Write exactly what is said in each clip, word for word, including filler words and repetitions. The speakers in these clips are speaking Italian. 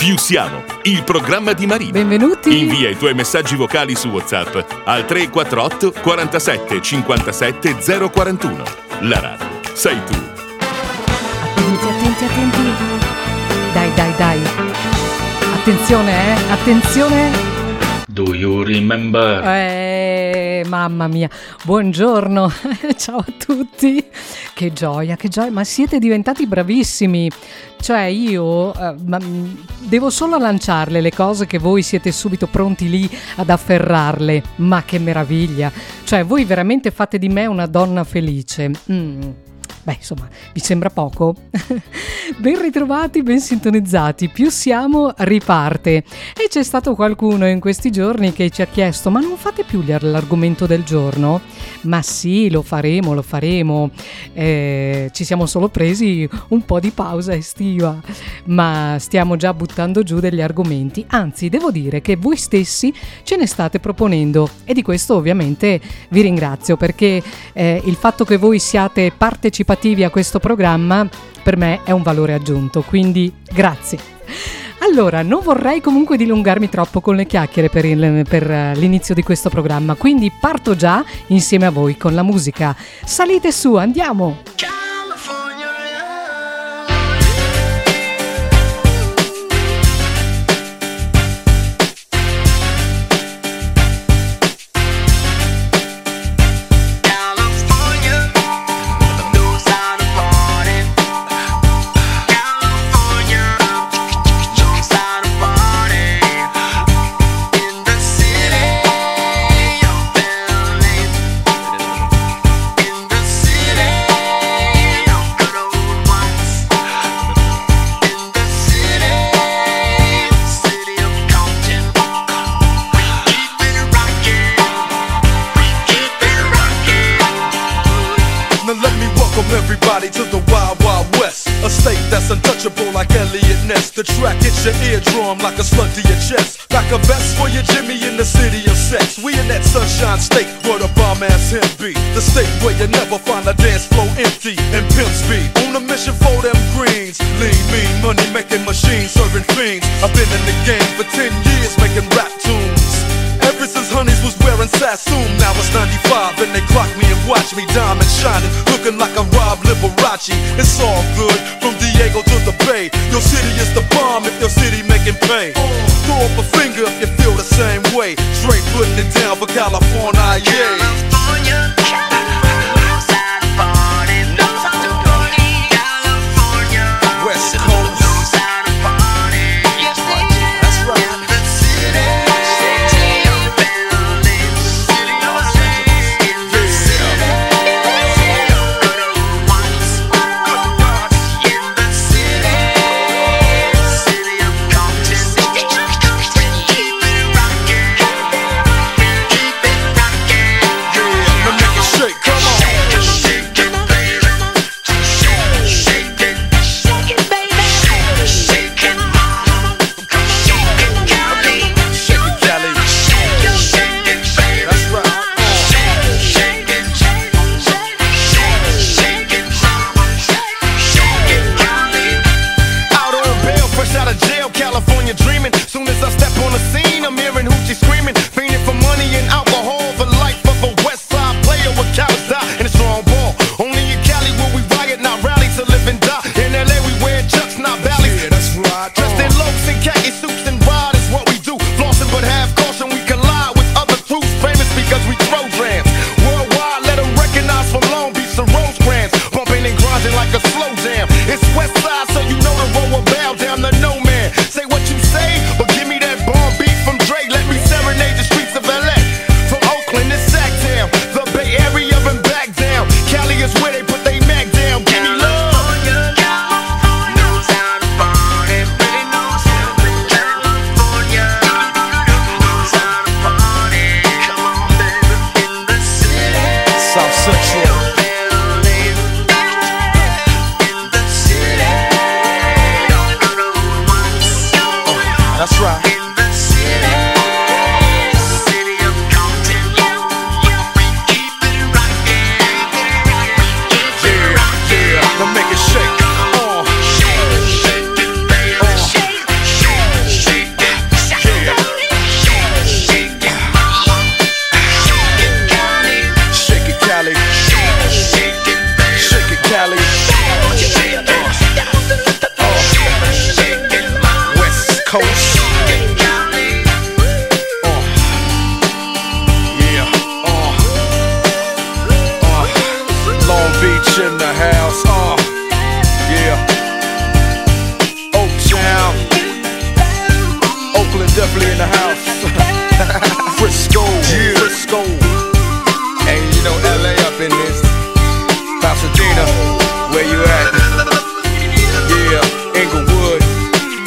Più siamo, il programma di Marina. Benvenuti. Invia i tuoi messaggi vocali su WhatsApp al tre quattro otto quarantasette cinquantasette zero quarantuno. La radio sei tu. Attenti, attenti, attenti. Dai, dai, dai. Attenzione, eh. Attenzione. Do you remember? Eh, mamma mia. Buongiorno. Ciao a tutti. Che gioia, che gioia. Ma siete diventati bravissimi. Cioè io eh, ma, devo solo lanciarle le cose che voi siete subito pronti lì ad afferrarle. Ma che meraviglia. Cioè voi veramente fate di me una donna felice. Mm. Beh, insomma, vi sembra poco? Ben ritrovati, ben sintonizzati. Più siamo, riparte. E c'è stato qualcuno in questi giorni che ci ha chiesto: ma non fate più l'argomento del giorno? Ma sì, lo faremo, lo faremo. Eh, ci siamo solo presi un po' di pausa estiva, ma stiamo già buttando giù degli argomenti. Anzi, devo dire che voi stessi ce ne state proponendo e di questo ovviamente vi ringrazio, perché eh, il fatto che voi siate partecipativi a questo programma per me è un valore aggiunto, quindi grazie. Allora, non vorrei comunque dilungarmi troppo con le chiacchiere per, il, per l'inizio di questo programma, quindi parto già insieme a voi con la musica. Salite su, andiamo! Everybody to the Wild Wild West, a state that's untouchable like Elliot Ness. The track hits your eardrum like a slug to your chest. Back a vest for your Jimmy in the city of sex. We in that sunshine state where the bomb ass him be. The state where you never find a dance floor empty and pimp speed. On a mission for them greens, lean, mean, money making machines serving fiends. I've been in the game for ten years making rap tunes. Ever since Honeys was wearing Sassoon, now it's ninety-five and they clock me and watch me diamond shining, looking like a Rob Liberace. It's all good from Diego to the Bay. Your city is the bomb if your city making pay. Throw up a finger if you feel the same way. Straight putting it down for California, yeah. California.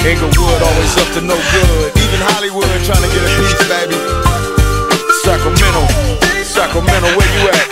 Inglewood always up to no good. Even Hollywood trying to get a piece, baby. Sacramento, Sacramento, where you at?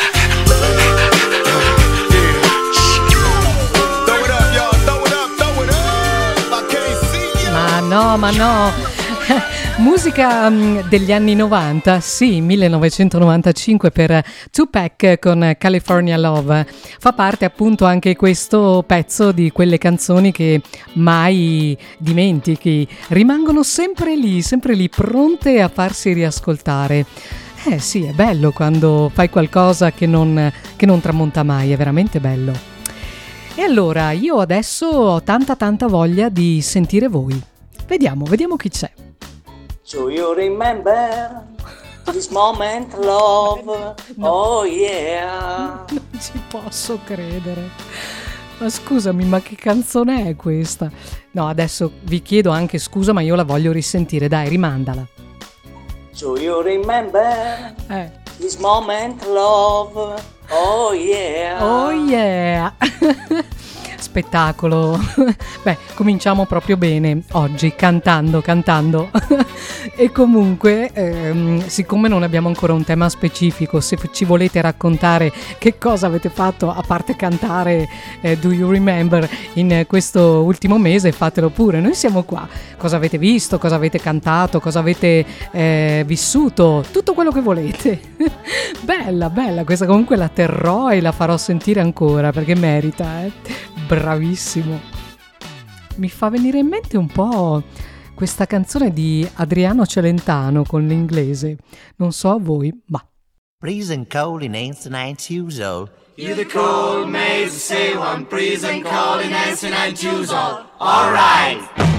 Yeah. Throw it up, y'all, throw it up, throw it up. I can't see you. Ma no, ma no. Musica um, degli anni novanta, sì, millenovecentonovantacinque per Tupac con California Love. Fa parte appunto anche questo pezzo di quelle canzoni che mai dimentichi, rimangono sempre lì, sempre lì, pronte a farsi riascoltare. Eh sì, è bello quando fai qualcosa che non, che non tramonta mai, è veramente bello. E allora, io adesso ho tanta tanta voglia di sentire voi. Vediamo, vediamo chi c'è. Do you remember this moment, love? No. Oh yeah. Non ci posso credere. Ma scusami, ma che canzone è questa? No, adesso vi chiedo anche scusa, ma io la voglio risentire. Dai, rimandala. Do you remember Eh. this moment, love? Oh yeah. Oh yeah. Spettacolo. Beh, cominciamo proprio bene oggi, cantando, cantando. E comunque, ehm, siccome non abbiamo ancora un tema specifico, se ci volete raccontare che cosa avete fatto a parte cantare eh, Do You Remember in questo ultimo mese, fatelo pure, noi siamo qua. Cosa avete visto, cosa avete cantato, cosa avete eh, vissuto, tutto quello che volete. Bella, bella, questa comunque la terrò e la farò sentire ancora perché merita, eh. Bravissimo. Mi fa venire in mente un po' questa canzone di Adriano Celentano con l'inglese. Non so a voi, ma Freezing cold in eighty-nine years old. You the cold maze, say one, freezing cold in eighty-nine years old. All right.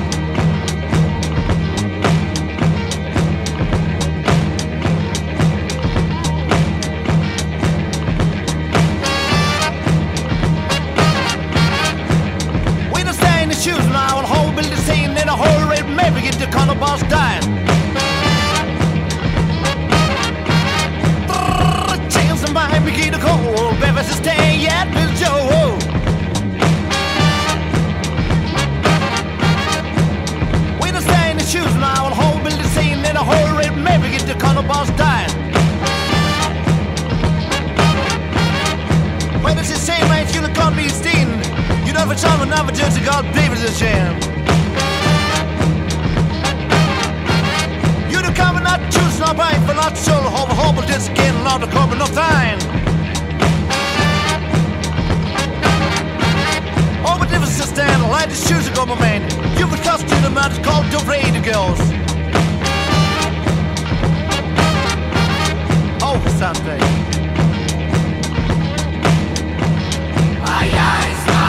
Shoes now and whole building scene in a whole red maybe get the corner boss dying. Chance of mine begin to cold, baby, stay yet with Joe. We don't stay in the shoes now and whole building scene in a whole red maybe get the corner boss dying. When it's the same age, you're gonna be seen. Never time another just God David's a sham. You the come and not choose not right for not so home home but just getting out the corner no time. Oh but difference to stand like the shoes go my man. You would trust to the man called the radio girls. Oh Sunday. Aye aye.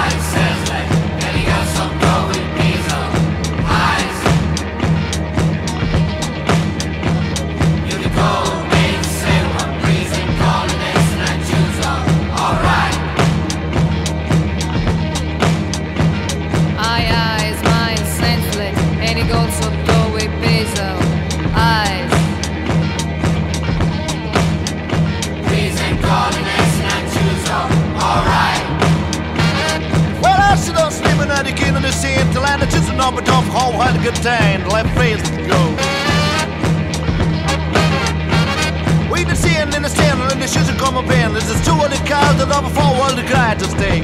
Just a number of how had a good time, left face to go. We been seeing in the stand and the shoes are coming in. This is two of the cars that are before all the guys to stay.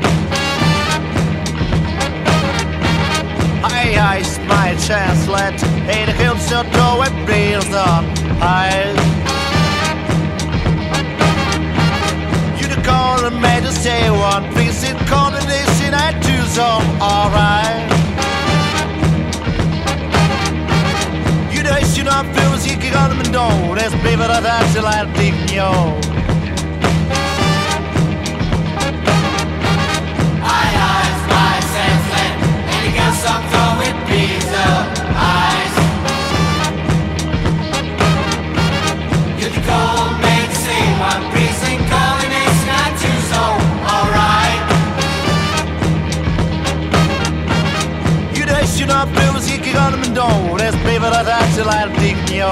Hi, hi, my chance, let hey, the hills shut door and breathe on. Hi. You the call and made us say one piece in coordination I do some, alright. You know, feels you can on them and don't. That's baby that that's till I think you. Aye, eyes, my sense, and you got some go with pizza. Eyes. You the cold man say one precinct calling it's not too so. Alright. You know, you know, feels you can on them and don't. That's baby that that's till I think you.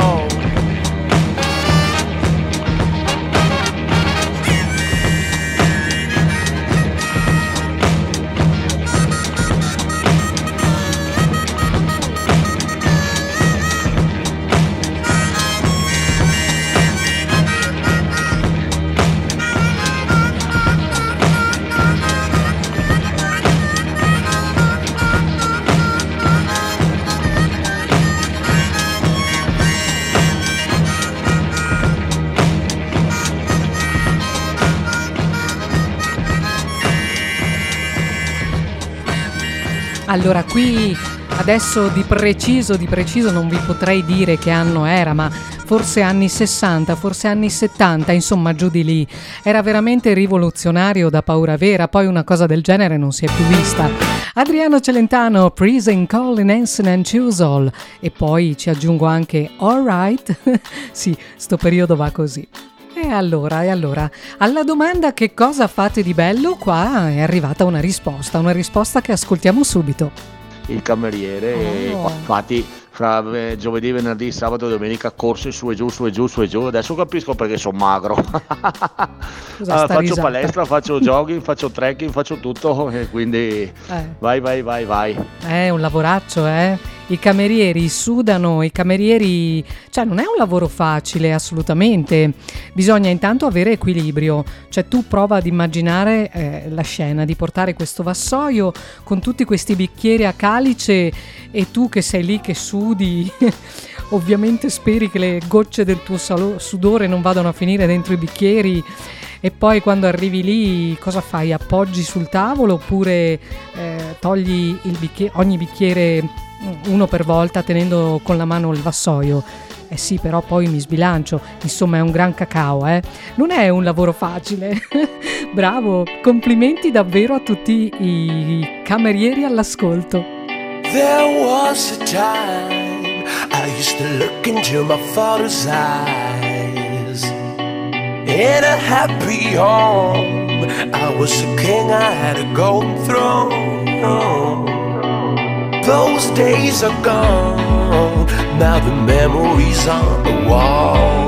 Allora, qui adesso di preciso, di preciso non vi potrei dire che anno era, ma forse anni sessanta, forse anni settanta, insomma giù di lì. Era veramente rivoluzionario da paura vera, poi una cosa del genere non si è più vista. Adriano Celentano, Prison Calling Hansen and Choose e poi ci aggiungo anche Alright. Sì, sto periodo va così. E allora, e allora, alla domanda che cosa fate di bello, qua è arrivata una risposta, una risposta che ascoltiamo subito. Il cameriere, Oh. infatti fra eh, giovedì, venerdì, sabato e domenica corsi su e giù, su e giù, su e giù, adesso capisco perché sono magro. Cosa Ah, sta faccio risata? palestra, faccio jogging, faccio trekking, faccio tutto e quindi Eh. vai vai vai vai. È un lavoraccio, eh? I camerieri sudano, i camerieri... Cioè, non è un lavoro facile, assolutamente. Bisogna intanto avere equilibrio. Cioè, tu prova ad immaginare eh, la scena di portare questo vassoio con tutti questi bicchieri a calice e tu che sei lì che sudi... Ovviamente speri che le gocce del tuo salo- sudore non vadano a finire dentro i bicchieri. E poi quando arrivi lì cosa fai? Appoggi sul tavolo oppure eh, togli il bicchiere, ogni bicchiere uno per volta tenendo con la mano il vassoio? Eh sì, però poi mi sbilancio. Insomma, è un gran cacao, eh? Non è un lavoro facile. Bravo, complimenti davvero a tutti i camerieri all'ascolto. There was a time I used to look into my father's eyes. In a happy home, I was a king, I had a golden throne. Those days are gone, now the memories on the wall.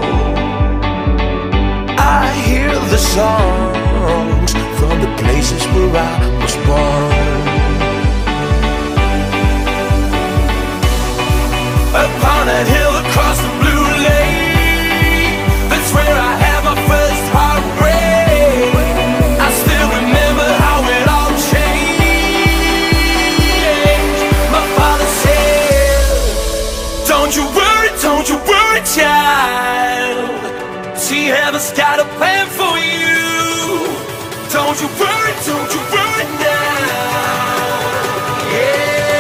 I hear the songs from the places where I was born. Upon that hill across the blue lake, that's where I had my first heartbreak. I still remember how it all changed. My father said, don't you worry, don't you worry, child. See, heaven's got a plan for you. Don't you worry, don't you worry now. Yeah.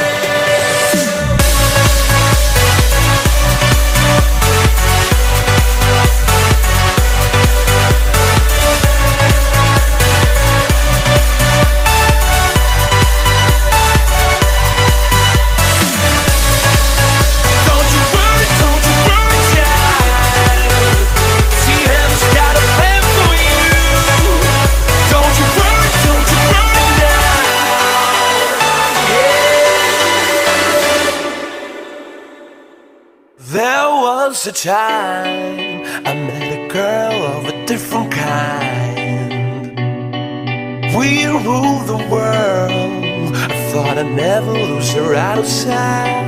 A time I met a girl of a different kind. We ruled the world. I thought I'd never lose her out of sight.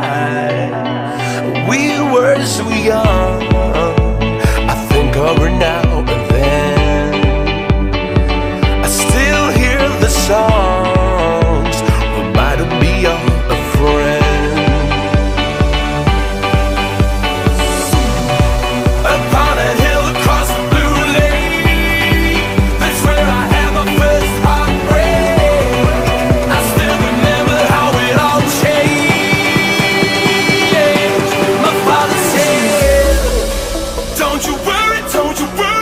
We were so young. I think of her now and then. I still hear the songs reminding me of a friend. Don't you worry, don't you worry.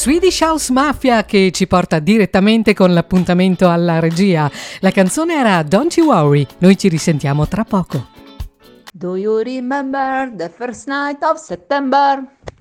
Swedish House Mafia che ci porta direttamente con l'appuntamento alla regia. La canzone era Don't You Worry, noi ci risentiamo tra poco. Do you remember the first night of September?